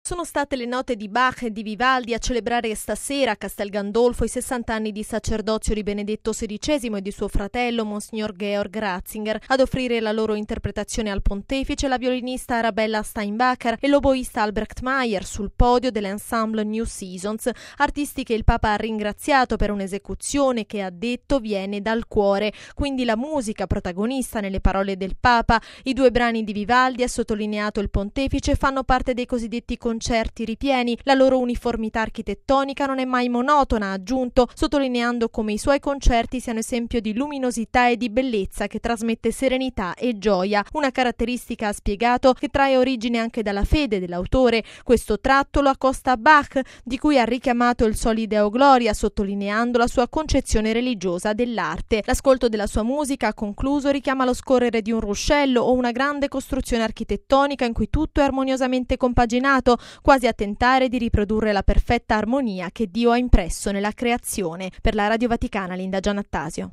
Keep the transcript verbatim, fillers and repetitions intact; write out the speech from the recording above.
Sono state le note di Bach e di Vivaldi a celebrare stasera a Castel Gandolfo i sessanta anni di sacerdozio di Benedetto sedicesimo e di suo fratello Monsignor Georg Ratzinger. Ad offrire la loro interpretazione al pontefice la violinista Arabella Steinbacher e l'oboista Albrecht Meyer sul podio dell'ensemble New Seasons, artisti che il Papa ha ringraziato per un'esecuzione che, ha detto, viene dal cuore. Quindi la musica protagonista nelle parole del Papa. I due brani di Vivaldi, ha sottolineato il pontefice, fanno parte dei cosiddetti concerti ripieni. La loro uniformità architettonica non è mai monotona, ha aggiunto, sottolineando come i suoi concerti siano esempio di luminosità e di bellezza che trasmette serenità e gioia, una caratteristica, ha spiegato, che trae origine anche dalla fede dell'autore. Questo tratto lo accosta a Bach, di cui ha richiamato il Soli Deo Gloria, sottolineando la sua concezione religiosa dell'arte. L'ascolto della sua musica, ha concluso, richiama lo scorrere di un ruscello o una grande costruzione architettonica in cui tutto è armoniosamente compaginato, quasi a tentare di riprodurre la perfetta armonia che Dio ha impresso nella creazione. Per la Radio Vaticana, Linda Giannattasio.